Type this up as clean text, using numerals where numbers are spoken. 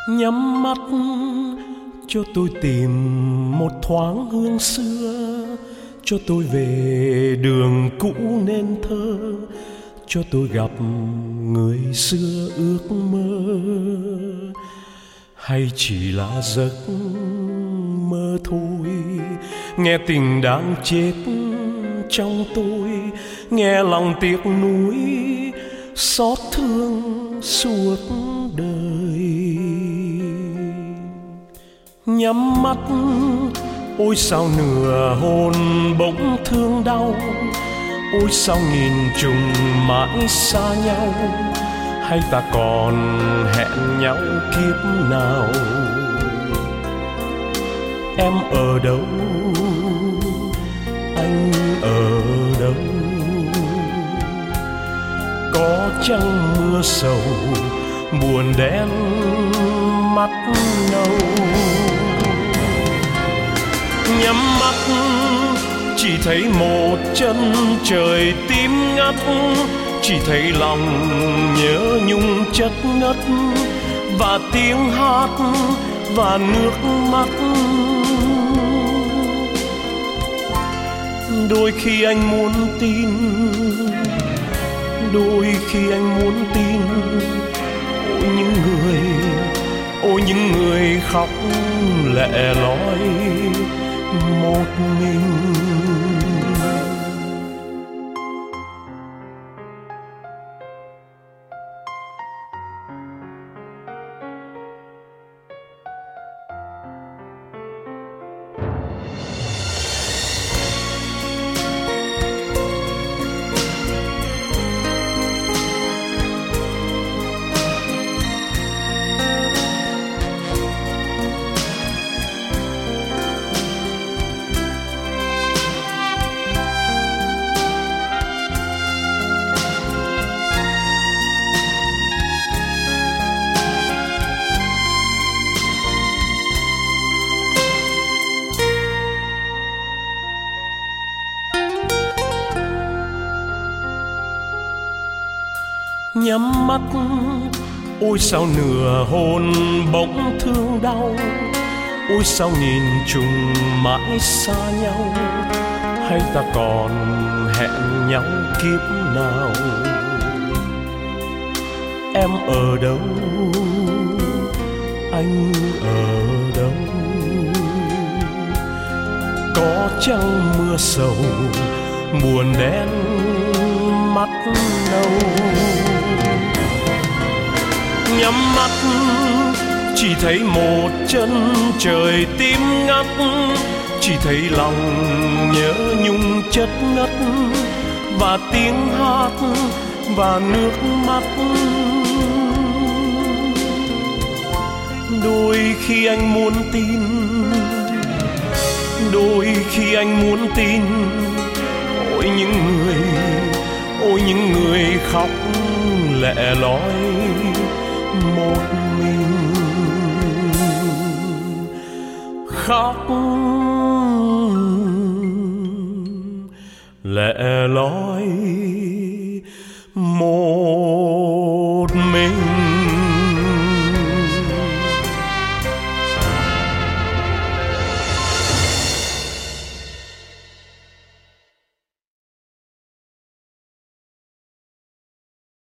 Nhắm mắt cho tôi tìm một thoáng hương xưa, cho tôi về đường cũ nên thơ, cho tôi gặp người xưa ước mơ. Hay chỉ là giấc mơ thôi, nghe tình đang chết trong tôi, nghe lòng tiếc nuối xót thương suốt đời. Nhắm mắt ôi sao nửa hồn bỗng thương đau, ôi sao nghìn trùng mãi xa nhau, hay ta còn hẹn nhau kiếp nào. Em ở đâu, anh ở đâu, có chăng mưa sầu buồn đen mắt nâu. Nhắm mắt chỉ thấy một chân trời tím ngắt, chỉ thấy lòng nhớ nhung chất ngất, và tiếng hát và nước mắt. Đôi khi anh muốn tin, đôi khi anh muốn tin, ôi những người khóc lẻ loi một mình. Nhắm mắt ôi sao nửa hồn bỗng thương đau, ôi sao nghìn trùng mãi xa nhau, hay ta còn hẹn nhau kiếp nào. Em ở đâu, anh ở đâu, có chăng mưa sầu buồn đen mắt nâu. Nhắm mắt chỉ thấy một chân trời tím ngắt, chỉ thấy lòng nhớ nhung chất ngất, và tiếng hát và nước mắt. Đôi khi anh muốn tin, đôi khi anh muốn tin, ôi những người khóc lẻ loi một mình, khóc lẻ loi một